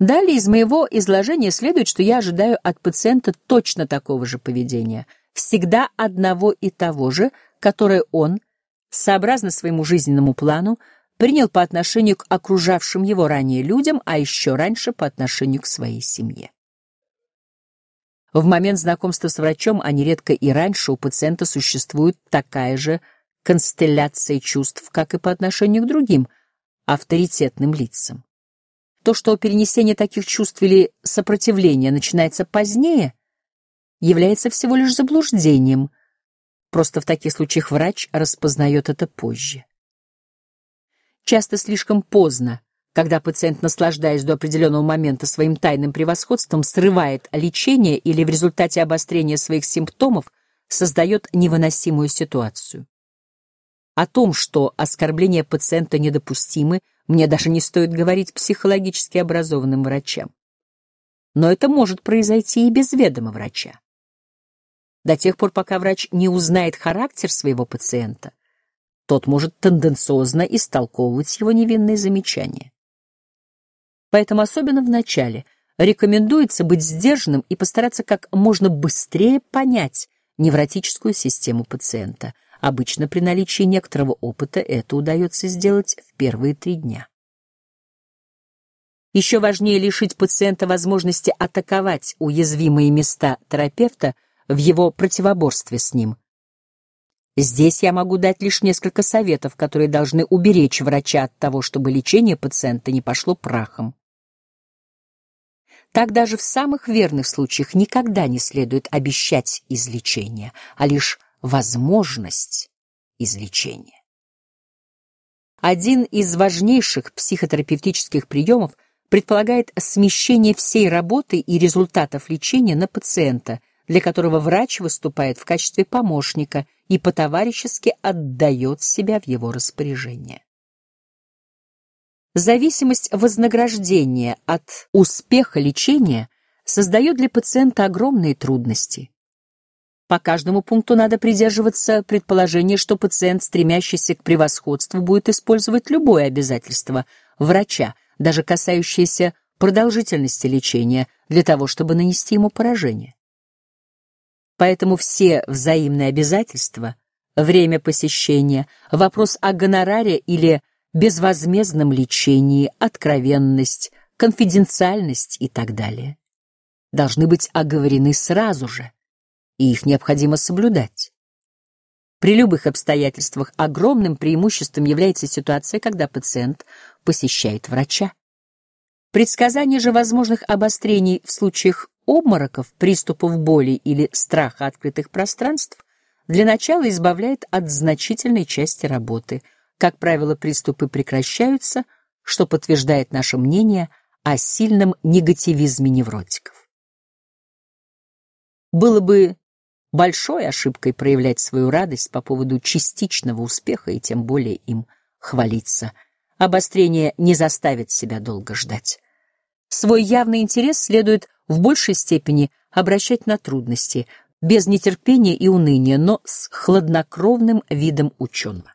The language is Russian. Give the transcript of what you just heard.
Далее из моего изложения следует, что я ожидаю от пациента точно такого же поведения, всегда одного и того же, которое он, сообразно своему жизненному плану, принял по отношению к окружавшим его ранее людям, а еще раньше по отношению к своей семье. В момент знакомства с врачом, а нередко и раньше, у пациента существует такая же констелляция чувств, как и по отношению к другим авторитетным лицам. То, что перенесение таких чувств или сопротивление начинается позднее, является всего лишь заблуждением. Просто в таких случаях врач распознает это позже. Часто слишком поздно, когда пациент, наслаждаясь до определенного момента своим тайным превосходством, срывает лечение или в результате обострения своих симптомов создает невыносимую ситуацию. О том, что оскорбления пациента недопустимы, мне даже не стоит говорить психологически образованным врачам. Но это может произойти и без ведома врача. До тех пор, пока врач не узнает характер своего пациента, тот может тенденциозно истолковывать его невинные замечания. Поэтому особенно в начале рекомендуется быть сдержанным и постараться как можно быстрее понять невротическую систему пациента. Обычно при наличии некоторого опыта это удается сделать в первые 3 дня. Еще важнее лишить пациента возможности атаковать уязвимые места терапевта в его противоборстве с ним. Здесь я могу дать лишь несколько советов, которые должны уберечь врача от того, чтобы лечение пациента не пошло прахом. Так даже в самых верных случаях никогда не следует обещать излечение, а лишь возможность излечения. Один из важнейших психотерапевтических приемов предполагает смещение всей работы и результатов лечения на пациента, для которого врач выступает в качестве помощника и по-товарищески отдает себя в его распоряжение. Зависимость вознаграждения от успеха лечения создает для пациента огромные трудности. По каждому пункту надо придерживаться предположения, что пациент, стремящийся к превосходству, будет использовать любое обязательство врача, даже касающееся продолжительности лечения, для того, чтобы нанести ему поражение. Поэтому все взаимные обязательства, время посещения, вопрос о гонораре или безвозмездном лечении, откровенность, конфиденциальность и так далее должны быть оговорены сразу же, и их необходимо соблюдать. При любых обстоятельствах огромным преимуществом является ситуация, когда пациент посещает врача. Предсказание же возможных обострений в случаях обмороков, приступов боли или страха открытых пространств для начала избавляет от значительной части работы. Как правило, приступы прекращаются, что подтверждает наше мнение о сильном негативизме невротиков. Было бы большой ошибкой проявлять свою радость по поводу частичного успеха и тем более им хвалиться. Обострение не заставит себя долго ждать. Свой явный интерес следует в большей степени обращать на трудности, без нетерпения и уныния, но с хладнокровным видом ученого.